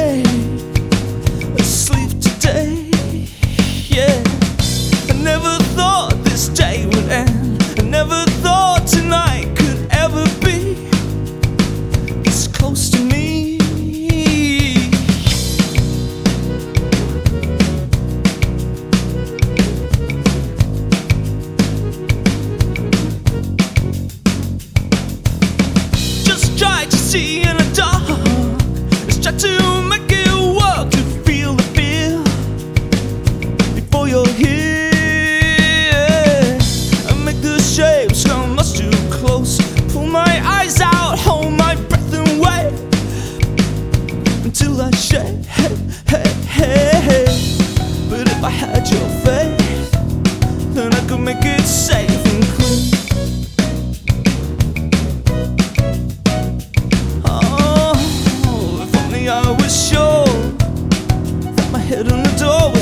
lay asleep today. Yeah, I never thought this day would end. I never thought tonight could ever be this close to me. Just try to see in the dark. Let's try to make it work, to feel the fear before you're here. And make the shapes come much too close. Pull my eyes out, hold my breath and wait until I shake. But if I had your faith, then I could make it safe and clean. I was sure that my head on the door